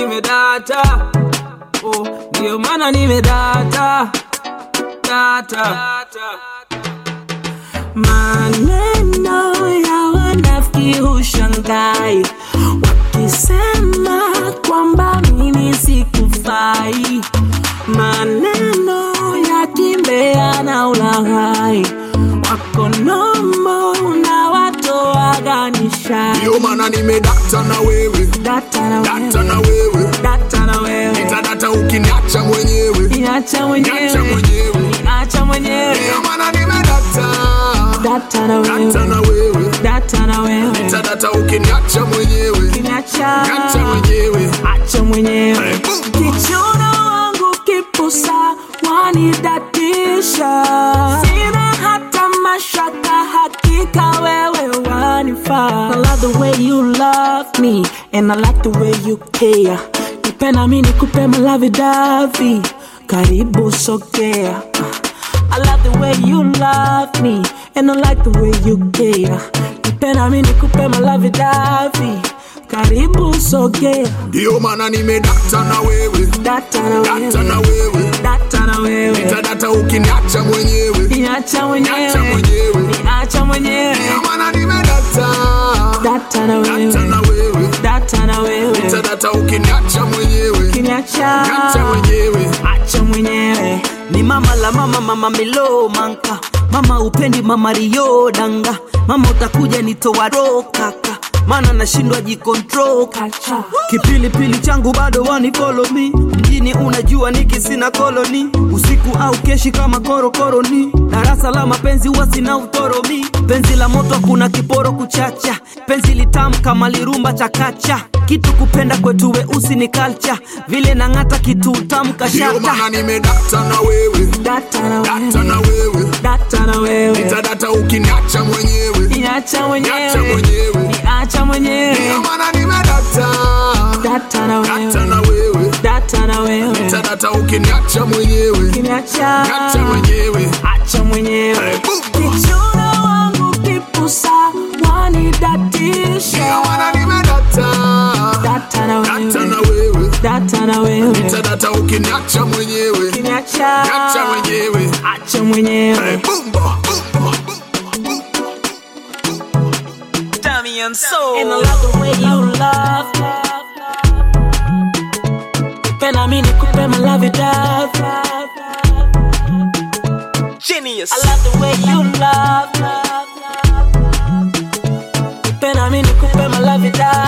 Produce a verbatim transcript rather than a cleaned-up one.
nimedata. Oh, ndio maana nimedata. Data. Maneno ya wanafiki hushangai wakisema kwamba mimi sikufai. Maneno ya kimbea na ulaghai wako nomo na watoa ganisha. Ndio maana nimedata na wewe. Data na wewe. Data na wewe. Data na wewe. Nitadata ukiniacha mwenyewe. Niacha mwenyewe. Niacha mwenyewe. Niacha mwenyewe. Ndio maana nimedata. Data na wewe. Data na wewe. Data na wewe. Nitadata ukiniacha mwenyewe. Niacha. Niacha mwenyewe. Acha mwenyewe. Kichono wangu kipusa wanidatisha. Sina hata mashaka, hakika wewe wanifaa. I love the way you love me and I like the way you care. Nipenda mimi nikupe malavidavi, karibu sogea. I love the way you love me and I like the way you care. Nipenda mimi nikupe malavidavi, karibu sogea. Ndio maana nimedata na wewe. Data na wewe. Data na wewe. Data na wewe. Nitadata ukiniacha mwenyewe. Niacha mwenyewe. Niacha mwenyewe. Niacha mwenyewe. Ndio maana nimedata. Data na wewe. Data na wewe. Data na wewe. Nitadata ukiniacha mwenyewe. Niacha. Niacha mwenyewe. Acha mwenyewe. Ni mama la mama, mama milo manka. Mama upendi, mama rio danga. Mama utakuja nitoa roho kaka, mana nashindwa jikontrol kacha. Kipili pili changu bado wani follow me. Mjini unajua niki sina koloni. Usiku au keshi kama koro koroni. Darasa la mapenzi huwa sina utoromi. Penzi la moto kuna kiporo kuchacha. Penzi litamu kama lirumba chakacha. Kitu kupenda kwetu weusi ni culture. Vile nangata kitu utamu kashata. Ndio maana nimedata na wewe. Data na wewe. Data na wewe. Data na wewe. Nitadata ukiniacha mwenyewe. Niacha mwenyewe. Niacha mwenyewe. Niacha mwenyewe. Ndio maana nimedata. Data na wewe. Data na wewe. Data na wewe. Nitadata ukiniacha mwenyewe. Niacha. Niacha mwenyewe. Acha mwenyewe. Kichono wangu kipusa wanidatisha. Ndio maana nimedata. Data na wewe. Data na wewe. Data na wewe. Nitadata ukiniacha mwenyewe. Niacha. Niacha mwenyewe. Acha mwenyewe. Bumba. Dummy and soul. And I love the way you love. Pena mimi nikupe malavidavi. Genius. I love the way you love. Pena mimi nikupe malavidavi.